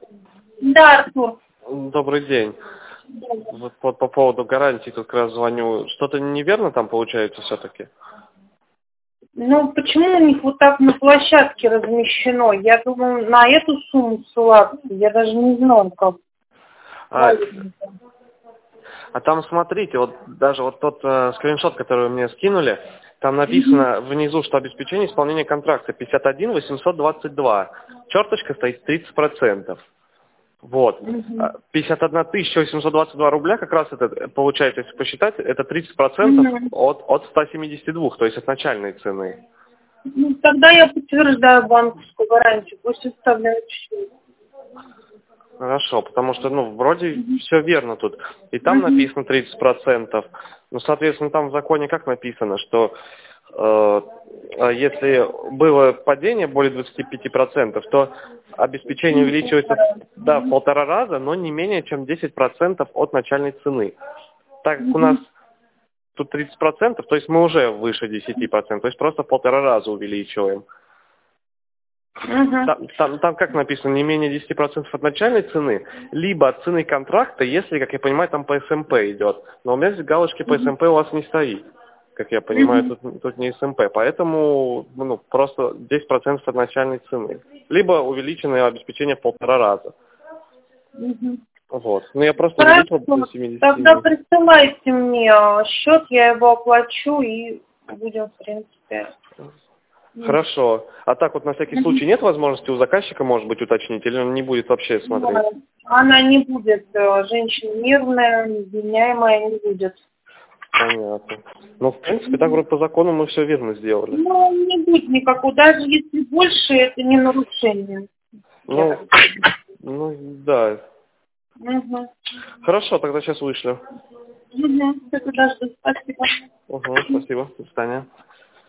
Да, Артур. Добрый день. Вот по поводу гарантии тут как раз звоню. Что-то неверно там получается все-таки? Ну, почему у них вот так на площадке размещено? Я думаю, на эту сумму ссылаться. Я даже не знаю, как. А там смотрите, вот даже вот тот скриншот, который вы мне скинули, там написано внизу, что обеспечение исполнения контракта 51 822. Черточка стоит 30%. Вот. 51 822 рубля, как раз это получается, если посчитать, это 30% от 172, то есть от начальной цены. Ну, тогда я подтверждаю банковскую гарантию, пусть оставляют счет. Хорошо, потому что, ну, вроде все верно тут. И там написано 30%. Ну, соответственно, там в законе как написано, что если было падение более 25%, то обеспечение увеличивается в 1,5 раза, но не менее чем 10% от начальной цены. Так как у нас тут 30%, то есть мы уже выше 10%, то есть просто в 1,5 раза увеличиваем. Там как написано, не менее 10% от начальной цены, либо от цены контракта, если, как я понимаю, там по СМП идет. Но у меня здесь галочки по СМП у вас не стоит. Как я понимаю, тут не СМП. Поэтому просто 10% от начальной цены. Либо увеличенное обеспечение в 1,5 раза. Вот. Ну я просто увеличил до 70. Тогда присылайте мне счет, я его оплачу и будем, в принципе. Хорошо. А так вот на всякий случай нет возможности у заказчика, может быть, уточнить, или он не будет вообще смотреть? Она не будет, женщина нервная, невменяемая не будет. Понятно. Ну, в принципе, так вроде по закону мы все верно сделали. Ну, не будет никакого, даже если больше, это не нарушение. Ну да. Хорошо, тогда сейчас вышлю. Все, подожду, спасибо. Спасибо. До свидания.